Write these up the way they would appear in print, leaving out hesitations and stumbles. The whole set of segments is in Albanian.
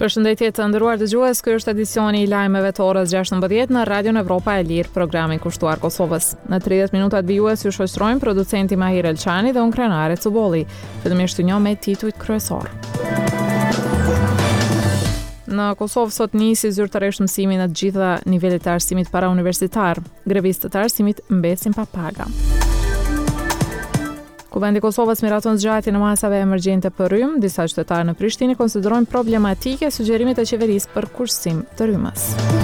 Përshëndetje të nderuar dëgjues, ky është edicioni i lajmeve të orës 16 në Radion Evropa e Lirë, programi kushtuar Kosovës. Në 30 minutat vijues ju shoqërojmë producenti Mahir Elçani dhe unë Krenare Cubolli. Fillimisht një me titujt kryesor. Në Kosovë sot nisi zyrtarisht mësimi në të gjitha nivelet të arsimit parauniversitar. Grevistët e arsimit mbesin pa paga. Kuvendi i Kosovës miraton zgjatjen e masave emergjente për rrymë, disa qytetarë në Prishtinë konsiderojnë problematike sugjerimit e qeverisë për kursim të rrymës.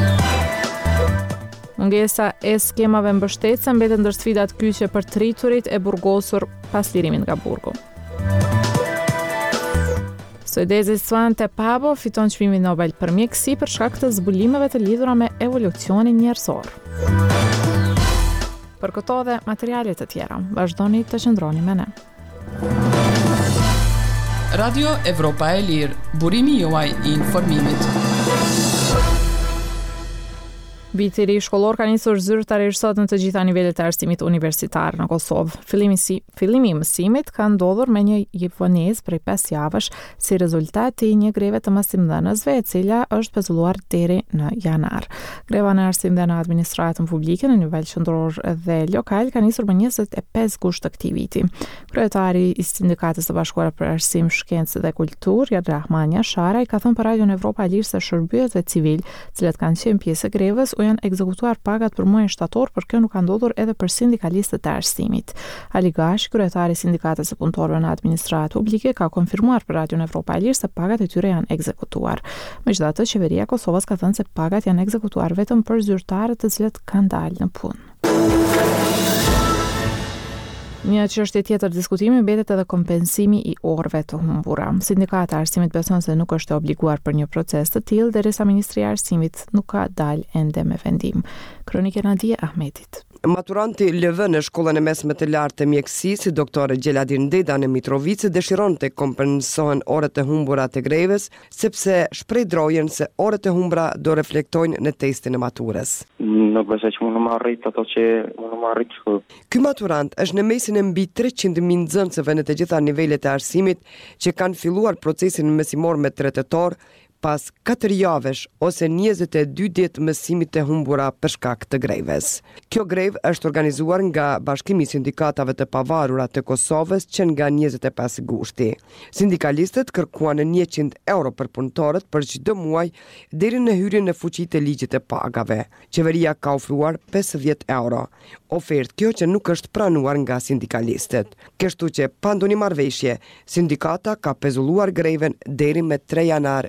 Mungesa e skemave mbështetëse mbetet ndër sfidat kyçe për të rriturit e burgosur pas lirimin nga burgu. Suedezi Svante Pabo fiton çmimin Nobel për mjekësi për shkak të zbulimeve të lidhura me evolucionin njerëzor. Për këto dhe materialet të tjera, vazhdoni të qëndroni me ne. Radio Evropa e Lirë, burimi juaj i informimit. Viti i ri shkollor ka nisur zyrtarisht sot në të gjitha nivelet e arsimit universitar në Kosovë. Fillimi i mësimit ka ndodhur me një vonesë prej 5 javësh si rezultat i një greve të mësimdhënësve, e cila është pezulluar deri në janar. Greva në arsim dhe në administratën publike në nivel qendror dhe lokal ka nisur më 25 gusht të këtij viti. Kryetari i Sindikatës së Bashkuara për Arsim, Shkencë dhe Kulturë, Rahman Yasharaj, ka thënë për Radion Evropa e Lirë se shërbyetëve civil, të cilët kanë qenë pjesë e grevës, janë ekzekutuar pagat për muajin shtator, por kjo nuk ka ndodhur edhe për sindikalistët e arsimit. Ali Gashi, kryetari i Sindikatës së Punëtorëve në Administratë Publike, ka konfirmuar për Radion Evropa e Lirë se pagat e tyre janë ekzekutuar. Megjithatë, qeveria e Kosovës ka thënë se pagat janë ekzekutuar vetëm për zyrtarët të cilët kanë dalë në punë. Një çështje tjetër diskutimi mbetet edhe kompensimi i orëve të humbura. Sindikata e arsimit beson se nuk është e obliguar për një proces të tillë derisa Ministria e Arsimit nuk ka dalë ende me vendim. Kronika Nadia Ahmetit. Maturanti LV në shkollën e mesme të lartë të mjekësisë, doktore Gjeladin Deda në Mitrovice, dëshiron të kompensohen orët e humbura të grevës, sepse shpreh drojen se orët e humbura do reflektojnë në testin e maturës. Nuk besoj që mund të marrit ato që mund të marrit. Ky maturant është në mesin e mbi 300.000 nxënësve në të gjitha nivelet e arsimit që kanë filluar procesin mësimor me 3 tetor, pas 4 javësh ose 22 ditë mësimit të humbura për shkak të grevës. Kjo grevë është organizuar nga Bashkimi i Sindikatave të Pavarura të Kosovës që nga 25 gushti. Sindikalistët kërkuan 100 euro për punëtorët për çdo muaj deri në hyrjen në fuqi të ligjit të pagave. Qeveria ka ofruar 50 euro. Ofertë kjo që nuk është pranuar nga sindikalistët. Kështu që pa ndonjë marrëveshje, sindikata ka pezulluar greven deri me 3 janar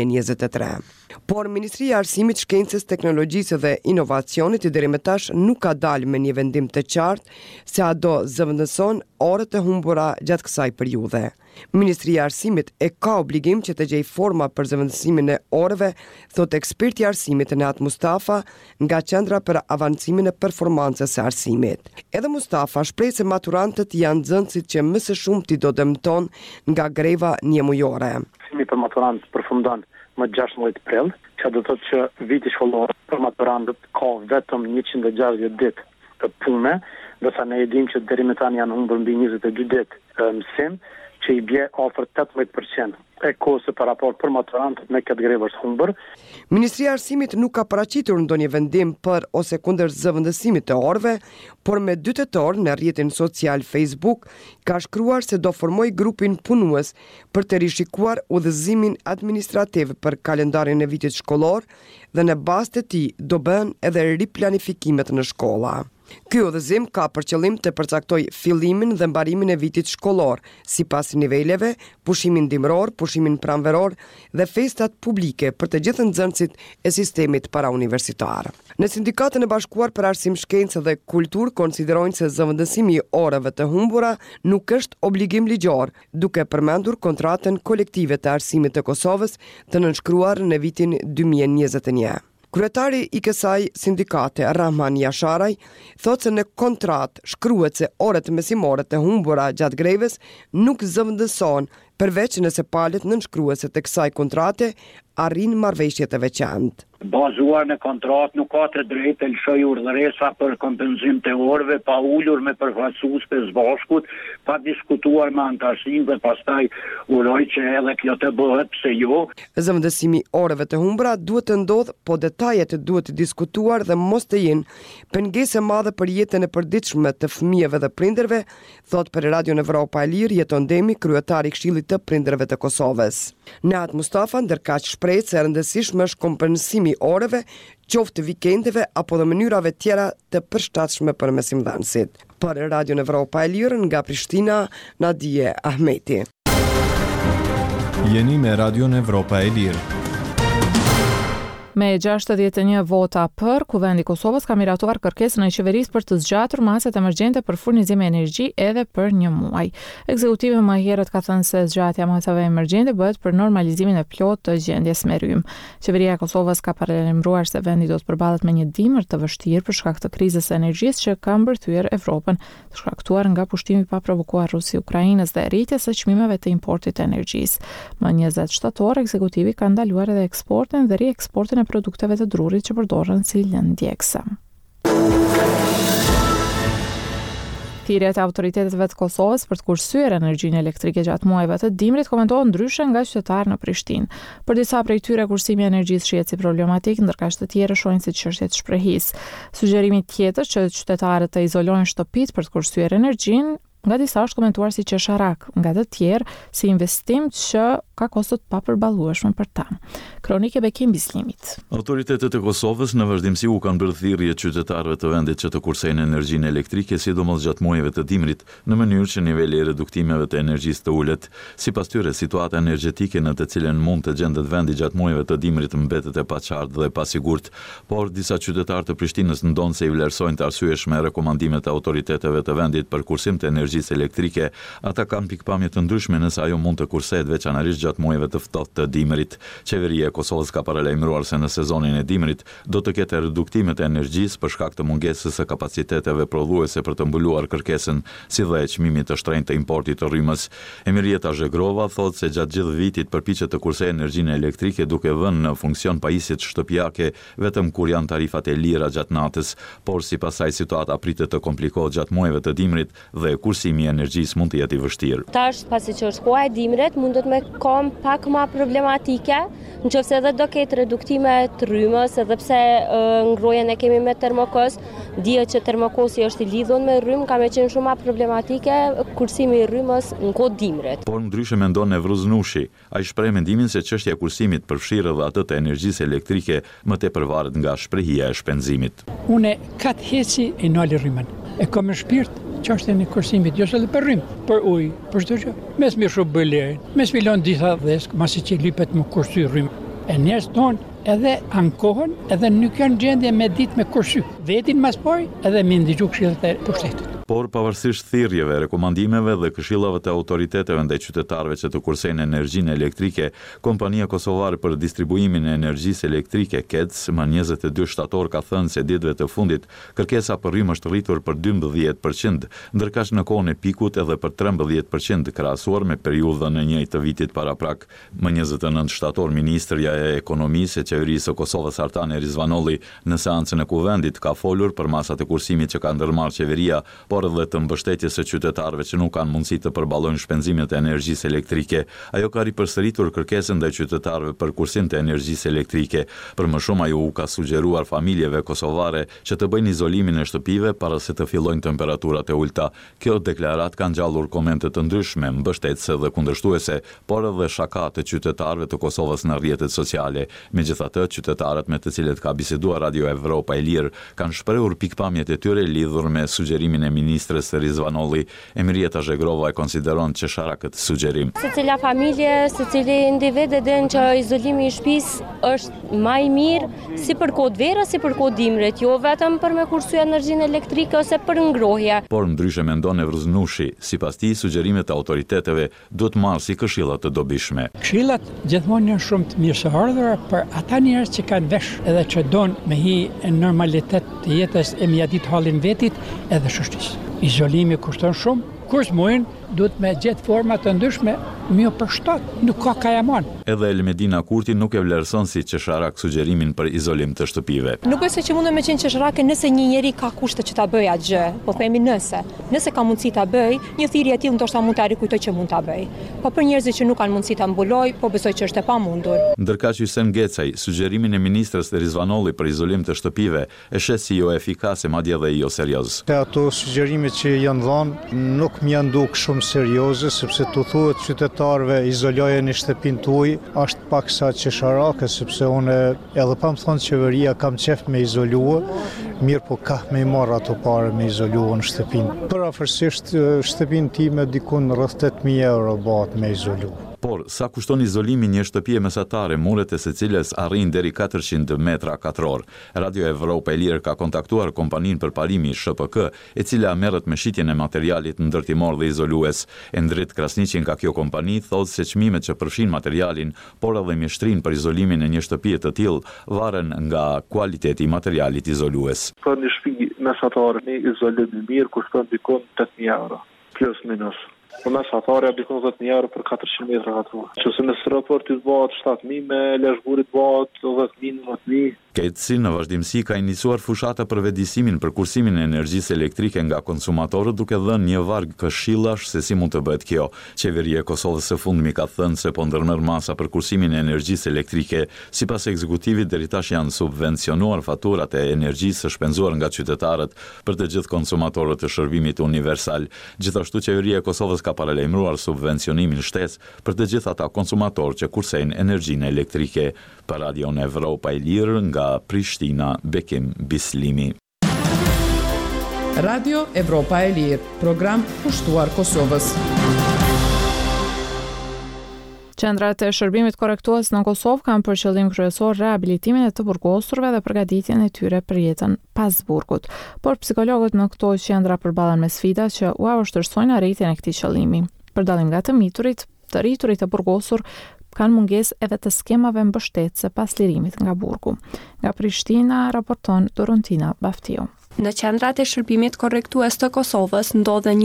2023. Por Ministria e Arsimit, Shkencës, Teknologjisë dhe Inovacionit deri më tash nuk ka dalë me një vendim të qartë se a do zëvendëson orët e humbura gjatë kësaj periudhe. Ministria e Arsimit e ka obligim që të gjejë forma për zëvendësimin e orëve, thot eksperti i arsimit Neat Mustafa nga Qendra për Avancimin e Performancës së Arsimit. Edhe Mustafa shpreh se maturantët janë nxënësit që më së shumti do dëmton nga greva njëmujore. Arsimi për maturant përfundon më 16 prill, që do të thotë që viti shkollor për maturantët ka vetëm 160 ditë të pune, ndërsa ne e dimë që deri më tani janë humbur mbi 22 ditë mësim, që i bje afër 18% e kohës për raport për maturantët me këtë grevë është humbur. Ministria e Arsimit nuk ka paraqitur ndonjë vendim për ose kundër zëvendësimit të orëve, por me 2 tetor në rrjetin social Facebook ka shkruar se do formoj grupin punues për të rishikuar udhëzimin administrativ për kalendarin e vitit shkollor dhe në bazë të tij do bëhen edhe riplanifikimet në shkolla. Ky udhëzim ka për qëllim të përcaktoj fillimin dhe mbarimin e vitit shkollor, sipas niveleve, pushimin dimror, pushimin pranveror dhe festat publike për të gjithë nxënësit e sistemit parauniversitar. Në Sindikatën e Bashkuar për Arsim, Shkencë dhe Kulturë konsiderojnë se zëvendësimi i orëve të humbura nuk është obligim ligjor, duke përmendur kontratën kolektive të arsimit të Kosovës të nënshkruar në vitin 2021. Kryetari i kësaj sindikate, Rahman Yasharaj, thotë se në kontratë shkruhet se orët mësimore të humbura gjatë grevës nuk zëvendësohen, përveç nëse palët nënshkruese të kësaj kontrate arrin marrëveshje të veçantë. Bazuar në kontratë nuk ka të drejtë të lëshoj urdhëresa për kompenzim të orëve, pa ulur me përfaqësues të zbashkut, pa diskutuar me antarësinë dhe pastaj uroj që edhe kjo të bëhet, pse jo. Zëvendësimi orëve të humbura duhet të ndodhë, po detajet duhet të diskutuar dhe mos të jenë pengesë e madhe për jetën e përditshme të fëmijëve dhe prindërve, thot për Radion Evropa e Lirë Jeton Demi, kryetari i Këshillit të Prindërve të Kosovës. Nehat Mustafa ndërkaq shpreh se e rëndësishme është kompensimi orëve, qoftë vikendeve apo dhe mënyrave tjera të përshtatshme për mesimdhënësit. Për Radion Evropa e Lirë nga Prishtina, Nadije Ahmeti. Jeni me Radion Evropa e Lirë. Me 61 vota për, Kuvendi i Kosovës ka miratuar kërkesën e qeverisë për të zgjatur maset emergjente për furnizim e energji edhe për 1 muaj. Ekzekutivi më herët ka thënë se zgjatja e masave emergjente bëhet për normalizimin e plotë të gjendjes me rrymë. Qeveria e Kosovës ka paralajmëruar se vendi do të përballet me një dimër të vështirë për shkak të krizës së energjisë që ka mbërthyer Evropën, të shkaktuar nga pushtimi pa provokuar Rusi-Ukrainës dhe rritjes së çmimeve të importit të energjisë. Më 20 shtator, ekzekutivi ka ndaluar edhe eksportin dhe rieksportin e produkteve të drurit që përdoren si lëndjekse. Thirrjet e autoriteteve të Kosovës për të kursyer energjinë elektrike gjatë muajve të dimrit komentohen ndryshe nga qytetarë në Prishtinë. Për disa prej tyre kursimi i energjisë shihet si problematik, ndërkaq të tjerë shohin si çështje të shprehisë. Sugjerimi tjetër që qytetarët të izolojnë shtëpitë për të kursyer energjinë nga disa është komentuar si qesharak, nga të tjerë si investim që ka kosto të papërballueshme për ta. Kronikë Bekim Bislimit. Autoritetet e Kosovës në vazhdimsi u kanë bërë thirrje qytetarëve të vendit që të kursejnë energjinë elektrike, sidomos gjatë muajve të dimrit, në mënyrë që niveli i reduktimeve të energjisë të ulet. Sipas tyre, situata energjetike në të cilën mund të gjendet vendi gjatë muajve të dimrit mbetet e paqartë dhe pasigurt, por disa qytetarë të Prishtinës ndonë se i vlerësojnë të arsyeshme rekomandimet e autoriteteve të vendit për kursim të energjisë elektrike. Ata kanë pikpamje të ndryshme nëse ajo mund të kursehet veçanërisht gjatë muajve të ftohtë të dimrit. Qeveria e Kosovës ka paralajmëruar se në sezonin e dimrit do të ketë reduktime të energjisë për shkak të mungesës së kapaciteteve prodhuese për të mbuluar kërkesën, si dhe çmimit të shtrenjtë të importit të rrymës. Emirieta Zhegrova thotë se gjatë gjithë vitit përpiqet të kursejë energjinë elektrike duke vënë në funksion pajisjet shtëpiake vetëm kur janë tarifat e lira gjatë natës, por sipas saj situata pritet të komplikohet gjatë muajve të dimrit dhe kursimi i energjisë mund të jetë i vështirë. Tash pasi që është koha e dimrit, mundet me kom pak më problematike, nëse edhe do ketë reduktime të rrymës, edhe pse ngrojen e kemi me termokos, dihet që termokosi është i lidhur me rrymë, ka me qenë shumë më problematike kursimi i rrymës në kohë dimrit. Por ndryshe mendon Nevruz Nushi, ai shpreh mendimin se çështja e kursimit përfshirë edhe atë të energjisë elektrike, më tepër varet nga shprehja e shpenzimit. Unë kat heci e nali rrymën. E kam në shpirt çështjen e kursimit, jo edhe për rrymë, për ujë, për çdo gjë. Mes më shumë bëlerin, mes milon disa dhesk, masi që lipet më kursy rrymë. E njerëz tonë edhe ankohen, edhe nuk janë gjendje me ditë me kursy. Vetin mas pari edhe me ndigju këshillat e pushtetit. Por pavarësisht thirrjeve, rekomandimeve dhe këshillave të autoriteteve ndaj qytetarëve që të kursejnë energjinë elektrike, kompania kosovare për distribuimin e energjisë elektrike KEDS më 22 shtator ka thënë se ditëve të fundit kërkesa për rrymë është rritur për 12%, ndërkaq në kohën e pikut edhe për 13% krahasuar me periudhën e njëjtë të vitit paraprak. Më 29 shtator ministrja e ekonomisë e qeverisë së Kosovës Artane Rizvanolli në seancën e kuvendit ka folur për masat e kursimit që ka ndërmarrë qeveria, por edhe të mbështetjes së qytetarëve që nuk kanë mundësi të përballojnë shpenzimet e energjisë elektrike. Ajo ka ripërsëritur kërkesën ndaj qytetarëve për kursim të energjisë elektrike. Për më shumë ajo u ka sugjeruar familjeve kosovare që të bëjnë izolimin e shtëpive para se të fillojnë temperaturat e ulta. Kjo deklaratë ka ngjallur komente të ndryshme, mbështetëse dhe kundërshtuese, por edhe shaka të qytetarëve të Kosovës në rrjetet sociale. Megjithatë, qytetarët me të cilët ka biseduar Radio Evropa e Lirë kanë shprehur pikpamjet e tyre lidhur me sugjerimin e ministres Rizvanolli. Emirieta Zhegrova e konsideron qesharakët sugjerim. Secila familje, secili individ e din që izolimi i shtëpisë është më i mirë si për kohë verës, si për kohë dimrit, jo vetëm për me kursyer energjinë elektrike ose për ngrohje. Por ndryshe mendon Nevruz Nushi, sipas tij sugjerimet e autoriteteve duhet marrë si këshilla të dobishme. Këshillat gjithmonë janë shumë të mirëseardhura për ata njerëz që kanë vesh edhe që don me hi në normalitet të jetës e mjadit hallin vetit edhe shoqërisë. Izolimi kushton shumë. Kur s'mojnë, duhet me gjetë forma të ndryshme, mjo për shtatë, nuk ka kajamon. Edhe Elmedina Kurti nuk e vlerëson si qesharak sugjerimin për izolim të shtëpive. Nuk është që mundë me qenë qesharake nëse një njeri ka kushte që ta bëj atë gjë, po themi nëse ka mundësi ta bëj, një thirrje e tillë ndoshta mund ta rikujtoj që mund ta bëj. Po për njerëzit që nuk kanë mundësi ta mbuloj, po besoj që është e pamundur. Ndërkaq Hysem Gecaj, sugjerimin e ministrës Rizvanolli për izolim të shtëpive e shes si jo efikase, madje edhe jo serioz. Ato sugjerimet që janë dhënë nuk më janë duk shumë serioze, sepse të thuhet qytetarëve izoloje në shtëpinë tuaj, është pak sa qesharake, sepse unë edhe pa më thonë qeveria kam qef me izolua, mirë po ka me i marrë ato pare me izolua në shtëpinë. Për afërsisht shtëpinë time dikun rreth 8.000 euro bëhet me izolua. Por, sa kushton izolimi një shtëpie mesatare, muret e secilës arrin deri 400 metra katror. Radio Evropa e Lirë ka kontaktuar kompaninë përparimi SHPK, e cila merret me shitjen e materialit ndërtimor dhe izolues. Endrit Krasniqi nga kjo kompani thotë se çmimet që përfshin materialin, por edhe mjeshtrinë për izolimin e një shtëpie të tillë varen nga kualiteti i materialit izolues. Për një shtëpi mesatare me izolim i mirë kushton dikon 8.000 euro, plus minus. Për mesatare dikon 10.000 euro për 400 metra katror. Qëse me raportit bëhet 7.000, me leshburit bëhet 10.000, 9.000. Ketsi në vazhdimsi ka iniciuar fushata për vetëdijsimin për kursimin e energjisë elektrike nga konsumatorët, duke dhënë një varg këshillash se si mund të bëhet kjo. Qeveria e Kosovës së fundmi ka thënë se po ndërmerr masa për kursimin e energjisë elektrike. Sipas ekzekutivit, deri tash janë subvencionuar faturat e energjisë së shpenzuar nga qytetarët për të gjithë konsumatorët të shërbimit universal. Gjithashtu qeveria e Kosovës ka paralajmëruar subvencionimin shtesë për të gjithë ata konsumatorë që kursejnë energjinë elektrike. Për Radion Evropa e Lirë nga Prishtina, Bekim Bislimi. Radio Evropa e Lirë, program pushtuar Kosovës. Qendrat e shërbimit korrektues në Kosovë kanë për qëllim kryesor rehabilitimin e të burgosurve dhe përgatitjen e tyre për jetën pas burgut. Por psikologët në këto qendra përballen me sfida që u vështirësojnë arritjen e këtij qëllimi. Për dallim nga të miturit, të rriturit e burgosur kanë mungesë edhe të skemave mbështetëse pas lirimit nga burgu. Nga Prishtina raporton Dorontina Baftiu. Në qendrat e shërbimit korrektues të Kosovës ndodhen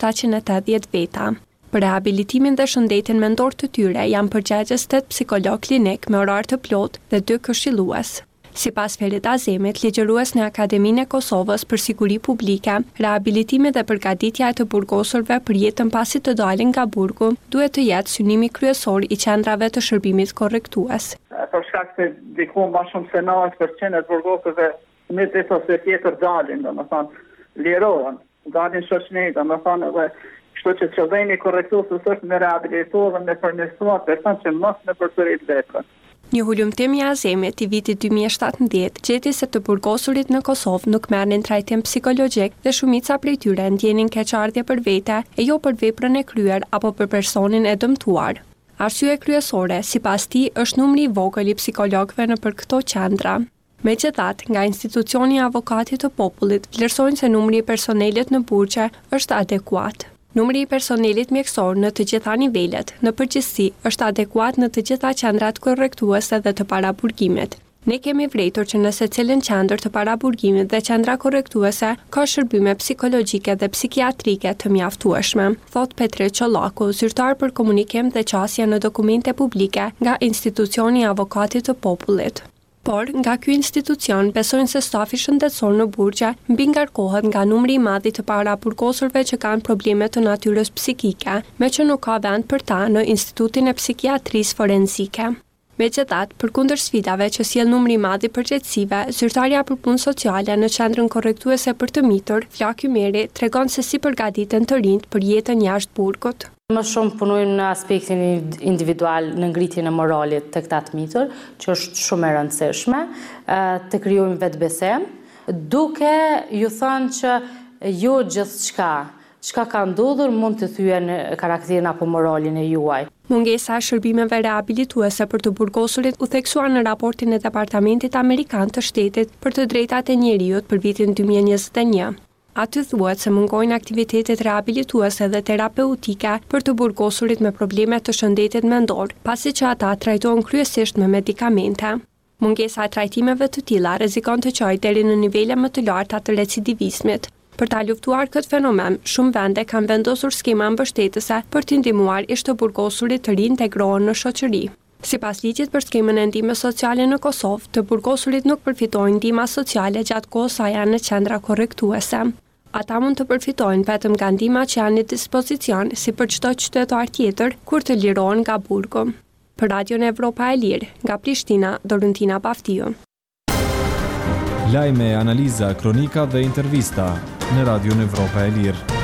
1780 veta. Për rehabilitimin dhe shëndetin mendor të tyre janë përgjegjës 8 psikolog klinik me orar të plot dhe 2 këshillues. Sipas Ferit Azemit, ligjërues në Akademinë e Kosovës për Siguri Publike, rehabilitimi dhe përgatitja e të burgosurve për jetën pasi të dalin nga burgu duhet të jetë synimi kryesor i qendrave të shërbimit korrektues. Për shkak se diku më shumë se 90% e burgosurve me ditë ose tjetër dalin, domethënë lirohen, dalin shoqëni, domethënë edhe kështu që qëllimi i korrektuesit është me rehabilituar dhe me përmirësuar person që mos me përsërit veprën. Një hulumtim i Azemit i vitit 2017 gjeti se të burgosurit në Kosovë nuk merrnin trajtim psikologjik dhe shumica prej tyre ndjenin keqardhje për vete e jo për veprën e kryer apo për personin e dëmtuar. Arsye kryesore, sipas tij, është numri i vogël i psikologëve nëpër këto qendra. Megjithatë, nga institucioni i Avokatit të Popullit vlerësojnë se numri i personelit në burgje është adekuat. Numri i personelit mjekësor në të gjitha nivelet, në përgjithësi, është adekuat në të gjitha qendrat korrektuese dhe të paraburgimit. Ne kemi vërejtur që në secilën qendër të paraburgimit dhe qendra korrektuese ka shërbime psikologjike dhe psikiatrike të mjaftueshme, thot Petre Çollaku, zyrtar për komunikim dhe qasje në dokumente publike nga institucioni i Avokatit të Popullit. Por, nga ky institucion besojnë se stafi shëndetësor në burgje mbi ngarkohet nga numri i madh i të paraburgosurve që kanë probleme të natyrës psikike, me që nuk ka vend për ta në Institutin e Psikiatrisë Forenzike. Megjithatë, përkundër sfidave që sjell numri i madh i përgjegjësive, zyrtarja për punë sociale në qendrën korrektuese për të mitur, Flak Ymeri, tregon se si përgatiten të rinjt për jetën jashtë burgut. Më shumë punojmë në aspektin individual në ngritjen e moralit të këta të mitur, që është shumë e rëndësishme, të krijojmë vetbesim, duke ju thënë që jo gjithçka çka ka ndodhur mund të thyen karakterin apo moralin e juaj. Mungesa e shërbimeve rehabilituese për të burgosurit u theksuar në raportin e Departamentit Amerikan të Shtetit për të drejtat e njerëzit për vitin 2021. Aty thuhet se mungojnë aktivitetet rehabilituese dhe terapeutike për të burgosurit me probleme të shëndetit mendor, pasi që ata trajtohen kryesisht me medikamente. Mungesa e trajtimeve të tilla rrezikon të çojë deri në nivele më të larta të recidivizmit. Për ta luftuar këtë fenomen, shumë vende kanë vendosur skema mbështetëse për të ndihmuar ish të burgosurit të riintegrohen në shoqëri. Sipas ligjit për skemën e ndihmës sociale në Kosovë, të burgosurit nuk përfitojnë ndihma sociale gjatë kohës sa janë në qendra korrektuese. Ata mund të përfitojnë vetëm nga ndihma që janë në dispozicion, si për çdo qytetar tjetër, kur të lirohen nga burgu. Për Radion Evropa e Lirë, nga Prishtina, Dorentina Baftiu. Lajme, analiza, kronika dhe intervista në Radion Evropa e Lirë.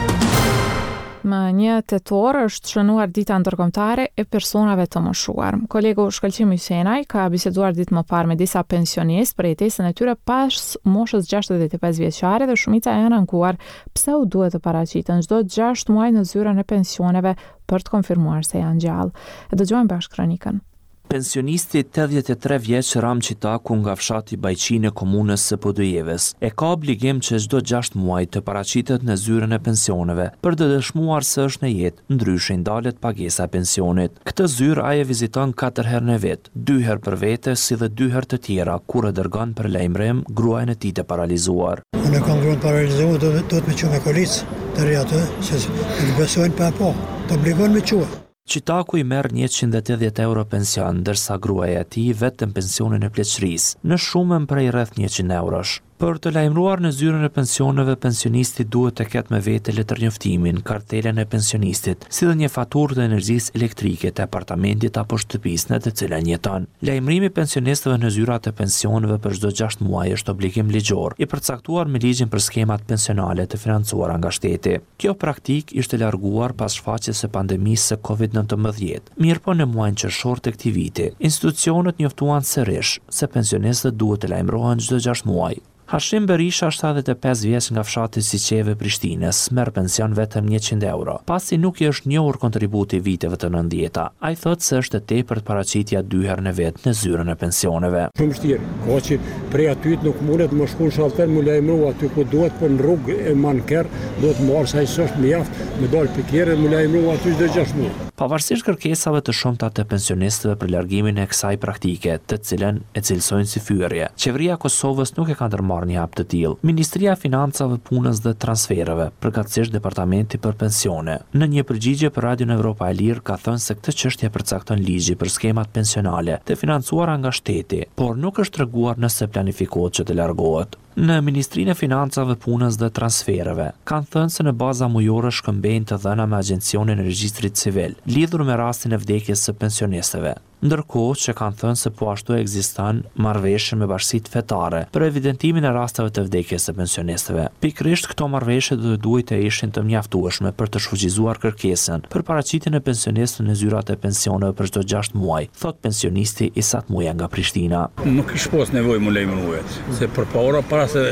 Më 1 tetor është shënuar dita ndërkombëtare e personave të moshuar. Kolegu Shkëlqim Hysenaj ka biseduar ditë më parë me disa pensionistë për jetesën e tyre pas moshës 65 vjeçare dhe shumica janë ankuar pse u duhet të paraqiten çdo 6 muaj në zyrën e pensioneve për të konfirmuar se janë gjallë. E dëgjojmë bashkë kronikën. Pensionisti 83 vjeç Ram Qitaku nga fshati Bajqin e komunës së Podojeves e ka obligim që çdo 6 muaj të paraqitet në zyrën e pensioneve për të dëshmuar se është në jetë, ndryshe ndalet pagesa e pensionit. Këtë zyrë ai e viziton 4 herë në vit, 2 herë për vete si dhe 2 herë të tjera kur e dërgon për lajmërim gruajën e tij të paralizuar. Unë kam gruan paralizuar, do të më çojë me kolicë deri atë, se të besojnë pa po, të obligon me çuar. Qitaku i merr 180 euro pension, ndërsa gruaja e tij vetëm pensionin e pleqërisë, në shumën prej rreth 100 eurosh. Për të lajmëruar në zyrën e pensioneve, pensionisti duhet të ketë me vete letërnjoftimin, kartelen e pensionistit, si dhe një faturë të energjisë elektrike të apartamentit apo shtëpisë në të cilën jeton. Lajmërimi i pensionistëve në zyrat e pensioneve për çdo 6 muaj është obligim ligjor, i përcaktuar me ligjin për skemat pensionale të financuara nga shteti. Kjo praktik ishte larguar pas shfaqjes së pandemisë së COVID-19. Mirëpo në muajin qershor të këtij viti, institucionet njoftuan sërish se pensionistët duhet të lajmërohen çdo 6 muaj. Hashim Berisha, 75 vjeç nga fshati Siqeve Prishtinës, merr pension vetëm 100 euro, pasi nuk i është njohur kontributi viteve të 90-ta. Ai thotë se është e tepërt paraqitja 2 herë në vit në zyrën e pensioneve. Shumë vështirë, ka që prej aty nuk mundet më shkon shalten më lajmëru aty ku duhet, për në rrugë e manker, duhet marrë sa i s'është mjaft, më dalë pikëre më lajmëru aty çdo 6 muaj. Pavarësisht kërkesave të shumta të pensionistëve për largimin e kësaj praktike, të cilën e cilësojnë si fyerje, qeveria e Kosovës nuk e ka ndërmarrë një hap të tillë. Ministria e Financave, Punës dhe Transfereve, përkatësisht Departamenti për Pensione, në një përgjigje për Radion Evropa e Lirë ka thënë se këtë çështje përcakton ligji për skemat pensionale të financuara nga shteti, por nuk është treguar nëse planifikohet që të largohet. Në Ministrinë e Financave, Punës dhe Transfereve kanë thënë se në baza mujore shkëmbejnë të dhëna me Agjencionin e Regjistrit Civil lidhur me rastin e vdekjes së pensionistëve, ndërkohë që kanë thënë se po ashtu ekziston marrëveshje me bashkitë fetare për evidentimin e rasteve të vdekjes së pensionistëve. Pikërisht këto marrëveshje do të duhet të ishin të mjaftueshme për të shfuqizuar kërkesën për paraqitjen e pensionistëve në zyrat e pensioneve për çdo 6 muaj, thot pensionisti Isat Muja nga Prishtina. Nuk kish pas nevojë më lajmëruhet, se përpara para se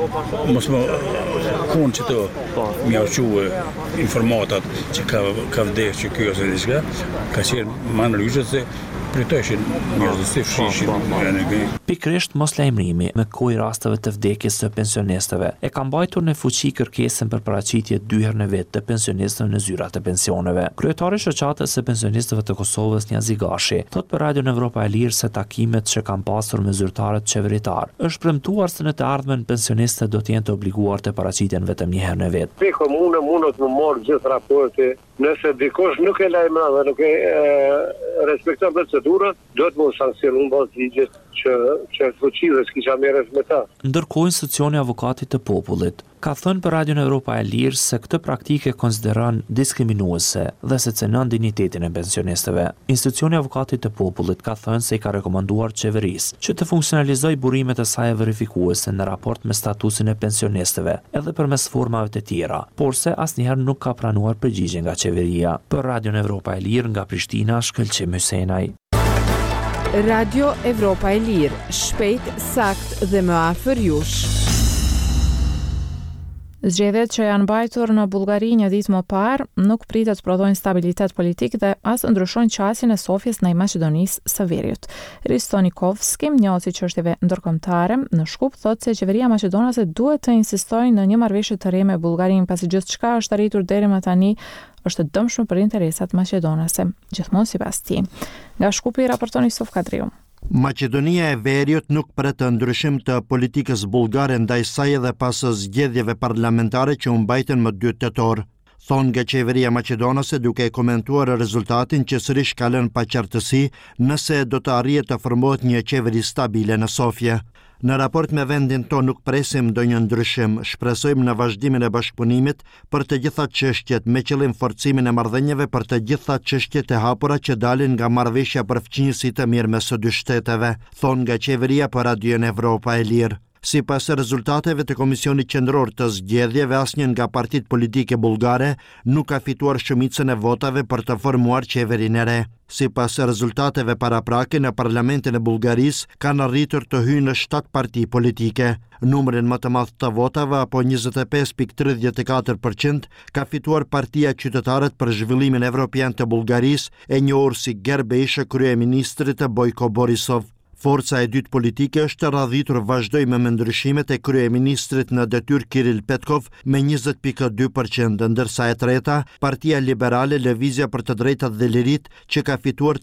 mos më kun që të mjauque informatat që ka vdekur që ky ose diçka, ka qenë më ndryshe se pritoshin njerëzit si fshishin energji. Pikërisht moslajmërimi me kohë rasteve të vdekjes së pensionistëve e ka mbajtur në fuqi kërkesën për paraqitje 2 herë në vit të pensionistëve në zyrat e pensioneve. Kryetari i shoqatës së pensionistëve të Kosovës, Njazi Gashi, thot për Radion Evropa e Lirë se takimet që kanë pasur me zyrtarët qeveritar është premtuar se në të ardhmen pensionistët do të jenë të obliguar të paraqiten vetëm 1 herë në vit. Pe komune mund të më marrë gjithë raporte, nëse dikush nuk e lajmëron dhe nuk e respekton procedurën, do të më sankcionu bazë ligjit që fuqive s'kisha merresh me ta. Ndërkohë institucioni avokatit të popullit ka thënë për Radion Evropa e Lirë se këtë praktike konsideron diskriminuese dhe se cënon dinjitetin e pensionistëve. Institucioni avokatit të popullit ka thënë se i ka rekomanduar qeverisë që të funksionalizojë burimet e saj verifikuese në raport me statusin e pensionistëve edhe përmes formave të tjera, por se asnjëherë nuk ka pranuar përgjigje nga qeveria. Për Radion Evropa e Lirë nga Prishtina, Shkëlqim Hysenaj. Radio Evropa e Lirë, shpejt, sakt dhe më afër jush. Zgjedhjet që janë mbajtur në Bullgari një ditë më parë nuk pritet të prodhojnë stabilitet politik dhe as ndryshojnë qasjen e Sofjes ndaj Maqedonisë së Veriut. Risto Nikovski, njohës i çështjeve ndërkombëtare në Shkup, thotë se qeveria maqedonase duhet të insistojë në një marrëveshje të re me Bullgarinë, pasi gjithçka është arritur deri më tani është e dëmshme për interesat maqedonase, gjithmonë sipas tij. Nga Shkupi raporton Yusuf Kadriu. Maqedonia e Veriut nuk pret ndryshim të politikës bullgare ndaj saj edhe pas zgjedhjeve parlamentare që u mbajtën më 2 tetor. Thonë nga qeveria maqedonase duke komentuar rezultatin që sërish ka lënë pa qartësi nëse do të arrihet të formohet një qeveri stabile në Sofje. Në raport me vendin tonë nuk presim ndonjë ndryshim, shpresojmë në vazhdimin e bashkëpunimit për të gjitha çështjet me qëllim forcimin e marrëdhënieve për të gjitha çështjet e hapura që dalin nga marrëveshja për fqinjësi të mirë mes së 2 shteteve, thonë nga qeveria për Radion Evropa e Lirë. Sipas rezultateve të Komisionit Qendror të zgjedhjeve, asnjë nga partitë politike bullgare nuk ka fituar shumicën e votave për të formuar qeverinë e re. Sipas rezultateve paraprake, në parlamentin e Bullgarisë kanë arritur të hyjnë 7 parti politike. Numrin më të madh të votave, apo 25.34%, ka fituar Partia Qytetarët për Zhvillimin Evropian të Bullgarisë, e njohur si Gerbesh, kryeministrit Bojko Borisov. Forca e dytë politike është radhitur vazhdojme me ndryshimet e kryeministrit në detyrë Kiril Petkov me 20.2%, ndërsa e treta, Partia Liberale Lëvizja për të drejtat dhe lirit që ka fituar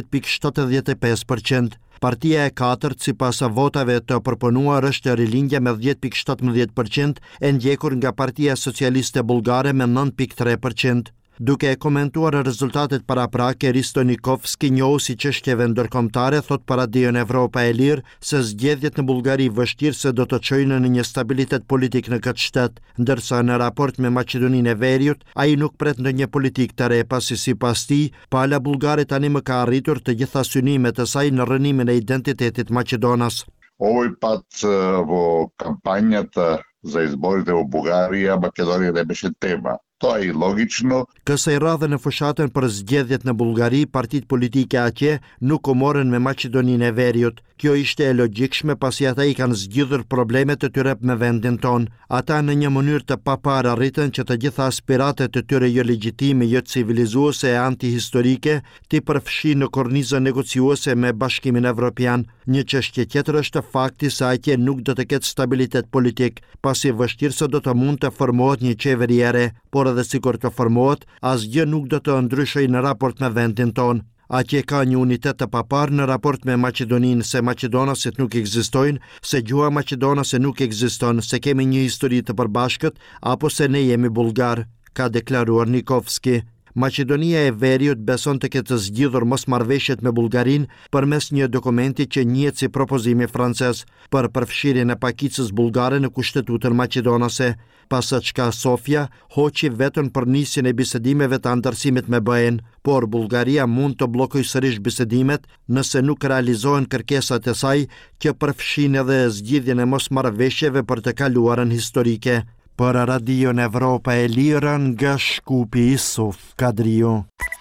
13.75%. Partia e katërt sipas votave të përpunuar është Rilindja me 10.17%, e ndjekur nga Partia Socialiste Bullgare me 9.3%. Duke komentuar rezultatet paraprake, Risto Nikovski, njohuesi çështjeve ndërkombëtare, thot për Radion Evropa e Lirë se zgjedhjet në Bullgari vështirë se do të çojnë në një stabilitet politik në këtë shtet, ndërsa në raport me Maqedoninë e Veriut, ai nuk pret ndonjë politikë të re, pasi sipas tij, pala bullgare tani më ka arritur të gjitha synimet e saj në rënimin e identitetit maqedonas. Ovaj pad во кампањата за изборите во Бугарија, Македонија не беше тема. To e logično. Kësaj radhe në fushatën për zgjedhjet në Bullgari, partitë politike atje nuk u morën me Maqedoninë e Veriut. Kjo ishte e logjikshme pasi ata i kanë zgjidhur problemet e tyre me vendin ton. Ata në një mënyrë të paparë arritën që të gjitha aspiratet e tyre jo legjitime, jo civilizuese e antihistorike t'i përfshi në kornizën negociuese me Bashkimin Evropian. Një çështje tjetër është fakti se atje nuk do të ketë stabilitet politik, pasi vështirë se do të mund të formohet një qeveri e re, por edhe sikur të formohet, asgjë nuk do të ndryshojë në raport me vendin ton. Atje ka një unitet të papar në raport me Maqedoninë, se maqedonasit nuk ekzistojnë, se gjuha maqedonase nuk ekziston, se kemi një histori të përbashkët, apo se ne jemi bullgar, ka deklaruar Nikovski. Maqedonia e Veriut beson të ketë zgjidhur mosmarrëveshjet me Bullgarinë përmes një dokumenti që njihet si propozimi francez për përfshirjen e pakicës bullgare në Kushtetutën maqedonase, pasaqka Sofia hoqi vetën për nisjen e bisedimeve të antarësimit me BE-n, por Bullgaria mund të bllokojë sërish bisedimet nëse nuk realizohen kërkesat e saj që përfshin edhe zgjidhjen e mosmarrëveshjeve për të kaluarën historike. Për Radion Evropa e Lirë nga Shkupi Isuf Kadriu.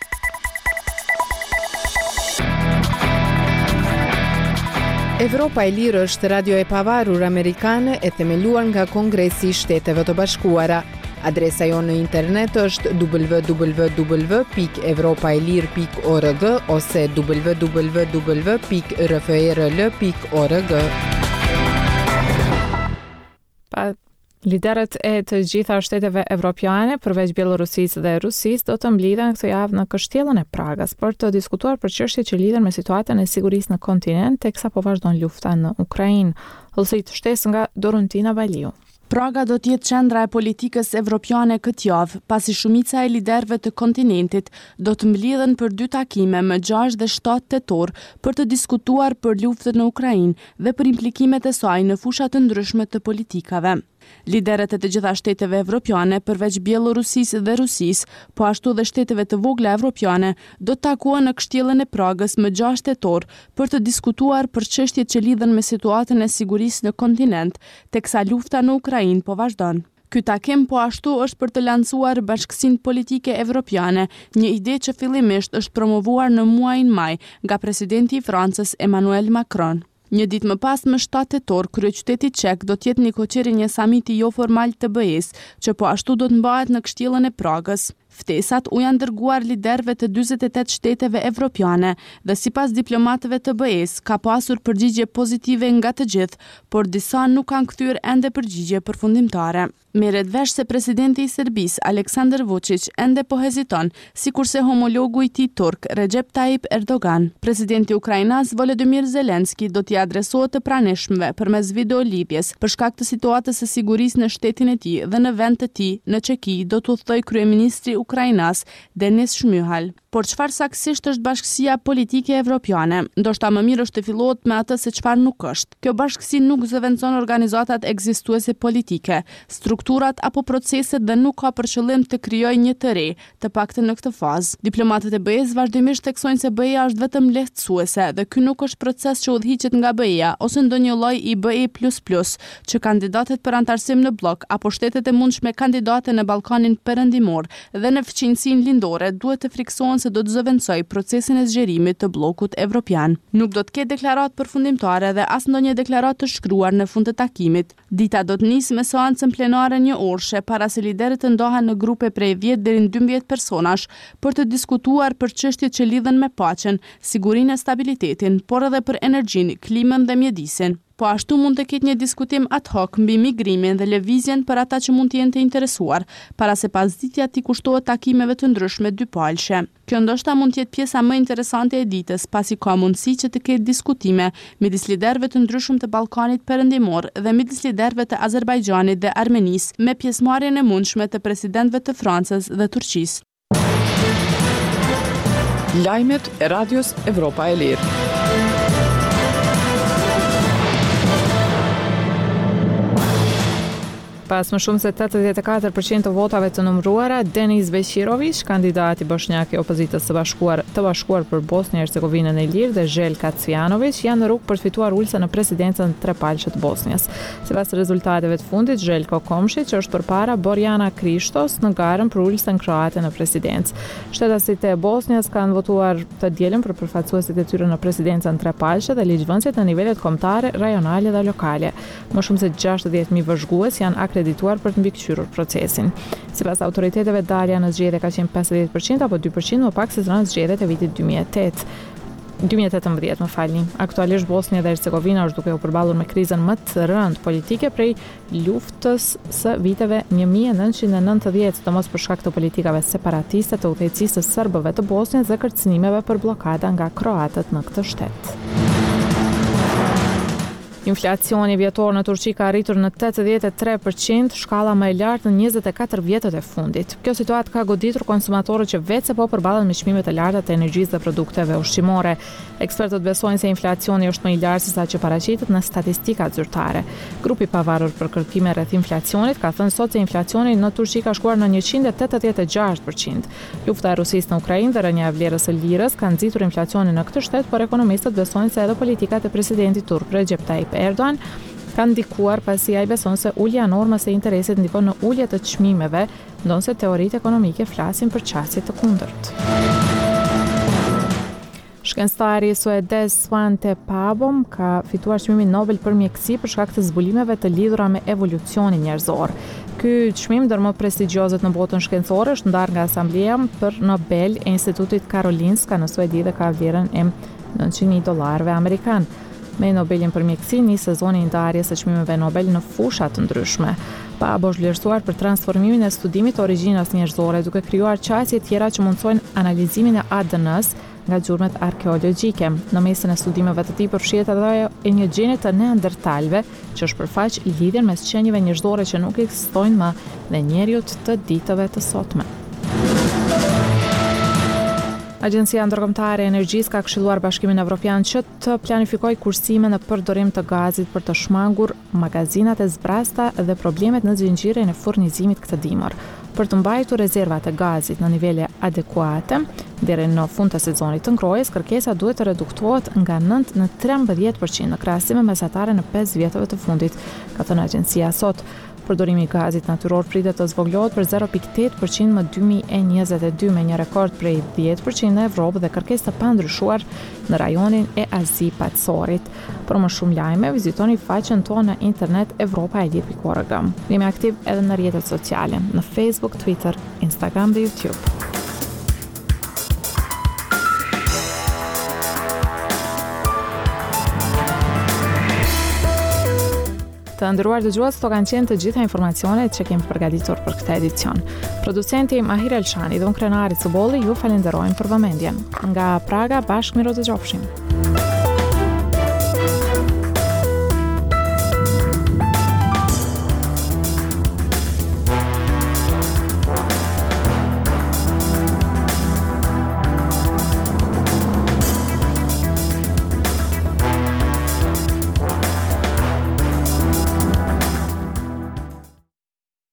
Evropa e Lirë është radio e pavarur amerikane e themeluar nga Kongresi i Shteteve të Bashkuara. Adresa jonë në internet është www.evropaelir.org ose www.rfrl.org. Liderët e të gjitha shteteve evropiane, përveç Bielorusisë dhe Rusisë, do të mblidhen këtë javë në Kështjellën e Pragës për të diskutuar për çështjet që lidhen me situatën e sigurisë në kontinent, teksa po vazhdon lufta në Ukrainë. Hollësit shtesë nga Dorontina Valiu. Praga do t'jetë qendra e politikës evropiane këtë javë, pasi shumica e liderëve të kontinentit do të mblidhen për 2 takime më 6 dhe 7 tetor për të diskutuar për luftën në Ukrainë dhe për implikimet e saj në fusha të ndryshme të politikave. Liderët e të gjitha shteteve evropiane, përveç Bielorusisë dhe Rusisë, po ashtu dhe shteteve të vogla evropiane, do të takohen në Kështjellën e Pragës më 6 tetor për të diskutuar për çështjet që lidhen me situatën e sigurisë në kontinent, teksa lufta në Ukrainë po vazhdon. Ky takim po ashtu është për të lancuar bashkësinë politike evropiane, një ide që fillimisht është promovuar në muajin maj nga presidenti i Francës Emmanuel Macron. Një ditë më pas, më 7 tetor, kryeqyteti çek do të jetë një koqiri një samiti jo formal të BE-s, që po ashtu do të mbahet në Kështjellën e Pragës. Ftesat u janë dërguar liderëve të 48 shteteve evropiane dhe sipas diplomatëve të BE-s ka pasur përgjigje pozitive nga të gjithë, por disa nuk kanë kthyer ende përgjigje përfundimtare. Merret vesh se presidenti i Serbisë Aleksandar Vučić ende po heziton, sikurse homologu i tij turk Recep Tayyip Erdogan. Presidenti ukrainas Volodymyr Zelensky do t'i adresohet të pranishmëve përmes videolidhjes për shkak të situatës së sigurisë në shtetin e tij dhe në vend të tij në Çeki, do të udhëtoi kryeministri ukrainas Denis Shmyhal. Por çfarë saktësisht është bashkësia politike evropiane? Ndoshta më mirë është të fillohet me atë se çfarë nuk është. Kjo bashkësi nuk zëvendëson organizatat ekzistuese politike, strukturat apo proceset dhe nuk ka për qëllim të krijojë një të re, të paktën në këtë fazë. Diplomatët e BE-s vazhdimisht theksojnë se BE-ja është vetëm lehtësuese dhe ky nuk është proces që udhëhiqet nga BE-ja ose ndonjë lloj i BE++, që kandidatët për antarësim në blok apo shtetet e mundshme kandidate në Ballkanin Perëndimor dhe në fqinjsinë lindore duhet të friksohen se do të zëvendësoj procesin e zgjerimit të bllokut evropian. Nuk do të ketë deklaratë përfundimtare dhe as ndonjë deklaratë të shkruar në fund të takimit. Dita do të nisë me seancën plenare një orëshe para se liderët të ndohen në grupe prej 10 deri në 12 personash për të diskutuar për çështjet që lidhen me paqen, sigurinë e stabilitetin, por edhe për energjinë, klimën dhe mjedisin. Po ashtu mund të ketë një diskutim ad hoc mbi migrimin dhe lëvizjen për ata që mund të jenë të interesuar, para se pasditja t'i kushtohet takimeve të ndryshme dypalshe. Kjo ndoshta mund të jetë pjesa më interesante e ditës, pasi ka mundësi që të ketë diskutime midis liderëve të ndryshëm të Ballkanit Perëndimor dhe midis liderëve të Azerbajxhanit dhe Armenisë, me pjesëmarrjen e mundshme të presidentëve të Francës dhe Turqisë. Lajmet e Radios Evropa e Lirë. Pas më shumë se 84% të votave të numëruara, Denis Beqirović, kandidati bosnjak i opozitës të bashkuar për Bosnjë Hercegovinën e Lirë dhe Željka Cvijanović janë në rrugë për të fituar ulse në presidencën trepalqe të Bosnjës. Sipas rezultateve të fundit, Željko Komšić është përpara Borjana Krishtos në garën për ulsen kroate në presidencë. Shtetasit e Bosnjës kanë votuar të dielën për përfaqësuesit e tyre në presidencën trepalqe dhe ligjvënësit në nivelet kombëtare, rajonale dhe lokale. Më shumë se 60.000 vëzhgues janë akredituar për të mbikëqyrur procesin. Sipas autoriteteve, dalja në zgjedhje ka qenë 50% apo 2% më pak se në zgjedhjet e vitit 2018. Aktualisht Bosnja dhe Hercegovina është duke u përballur me krizën më të rëndë politike prej luftës së viteve 1990, sidomos për shkak të politikave separatiste të udhëheqësisë së serbëve të Bosnjës dhe kërcënimeve për bllokada nga kroatët në këtë shtet. Inflacioni vjetor në Turqi ka arritur në 83%, shkalla më e lartë në 24 vjetët e fundit. Kjo situatë ka goditur konsumatorët që vetë se po përballen me çmime të larta të energjisë dhe produkteve ushqimore. Ekspertët besojnë se inflacioni është më i lartë se sa që paraqitet në statistikat zyrtare. Grupi pavarur për kërkime rreth inflacionit ka thënë sot se inflacioni në Turqi ka shkuar në 186%. Lufta e Rusisë në Ukrainë dhe rënja e vlerës së lirës kanë nxitur inflacionin në këtë shtet, por ekonomistët besojnë se edhe politikat e presidentit turk Recep Tayyip Erdogan kanë ndikuar, pasi ai beson se ulja e normës së interesit ndikon në ulje të çmimeve, ndonse teoritë ekonomike flasin për qasje të kundërt. Shkencëtari suedez Svante Pääbom ka fituar çmimin Nobel për mjekësi për shkak të zbulimeve të lidhura me evolucionin njerëzor. Ky çmim, ndër më prestigjioset në botën shkencore, është ndarë nga Asambleja për Nobel e Institutit Karolinska në Suedi dhe ka vlerën e $900 amerikan. Me Nobelin për mjekësi, një sezoni i ndarjes së çmimeve Nobel në fusha të ndryshme. Pääbom është vlerësuar për transformimin e studimit të origjinës njerëzore, duke krijuar qasje tjera që mundsojnë analizimin e ADN-s nga gjurmët arkeologjike. Në mesin e studimeve të tij përfshihet edhe ajo e një gjeni të neandertalëve, që shpërfaq lidhjen mes qenieve njerëzore që nuk ekzistojnë më dhe njerëzit të ditëve të sotme. Agjencia Ndërkombëtare e Energjisë ka këshilluar Bashkimin Evropian që të planifikojë kursime në përdorim të gazit për të shmangur magazinat e zbrasta dhe problemet në zinxhirin e furnizimit këtë dimër. Për të mbajtur rezervat e gazit në nivele adekuate deri në fund të sezonit të ngrohjes, kërkesa duhet të reduktohet nga 9 në 13% në krahasim me mesatare në 5 vjetëve të fundit, ka thënë agjencia sot. Përdorimi i gazit natyror pritet të zvoglohet për 0.8% më 2022 me një rekord prej 10% në Evropë dhe kërkesë të pandryshuar në rajonin e Azi-Patsorit. Për më shumë lajme, vizitoni faqen tonë në internet evropaelir.org. Jemi aktiv edhe në rrjetet sociale, në Facebook, Twitter, Instagram dhe YouTube. Të nderuar dëgjues, këto kanë qenë të gjitha informacionet që kemi përgatitur për këtë edicion. Producenti Mahir Elshani dhe unë Krenari Cubolli ju falenderojmë për vëmendjen. Nga Praga, bashkë miro të gjofshim.